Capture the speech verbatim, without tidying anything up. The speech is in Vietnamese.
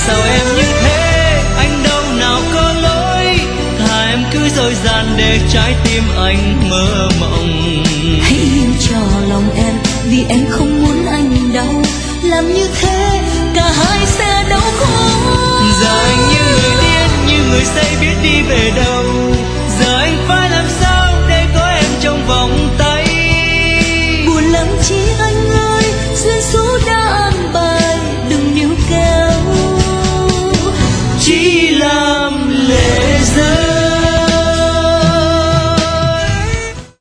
sao em như thế, anh đâu nào có lỗi, thà em cứ dối gian để trái tim anh mơ mộng.